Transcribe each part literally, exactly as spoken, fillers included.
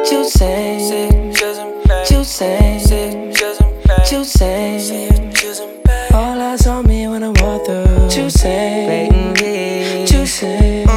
Juicing, juicing, juicing. All eyes on me when I walk through. Juicing, juicing,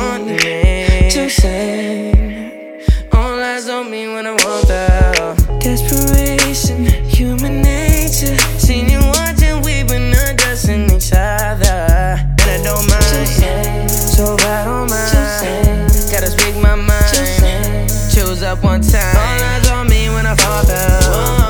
juicing. All eyes on me when I walk through. Desperation, human nature. Seen you watching, we've been undressing each other, and I don't mind, so I don't mind. Gotta speak my mind. Choose up one time. All eyes on me when I fall through.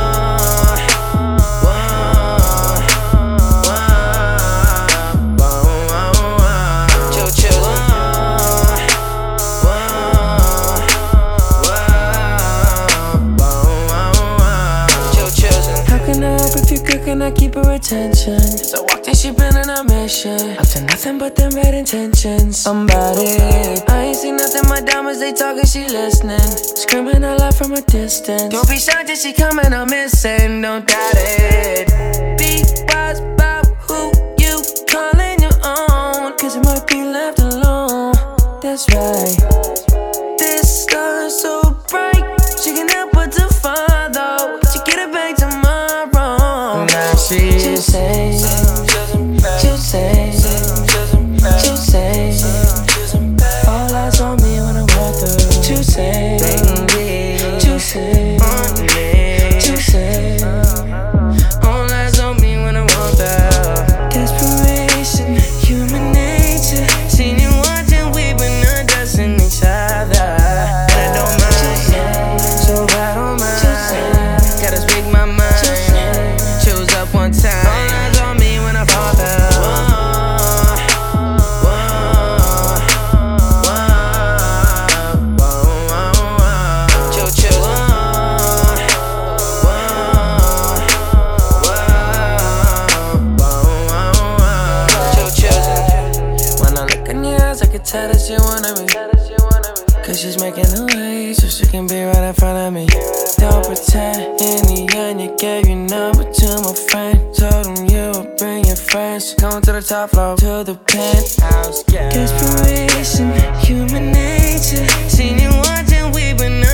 Can I keep her attention? Cause I walked in, she been on a mission. Up to nothing but them bad intentions. I'm about it. I ain't seen nothing, my diamonds, they talking, she listening. Screaming out loud from a distance. Don't be shocked if she coming, I'm missing. Don't doubt it. Be wise about who you calling your own, cause it might be left alone. That's right. This star is so bright, she can help but to follow. She get it back tomorrow. Juicing, juicing, juicing. All eyes on me when I walk through. Juicing, juicing, juicing. All eyes on me when I walk through. Desperation, human nature. Seen you watching, we've been undressing each other, and I don't mind, so I don't mind. Gotta speak my mind. One time. All eyes on me when I fall through. When I look in your eyes, I can tell that she wanted me. Cause she's making a way so she can be right in front of me. Don't pretend, in the end you gave your number to my friend. Told him you would bring your friends. Going to the top floor, to the penthouse, yeah. Desperation, human nature. Seen you watching, we've been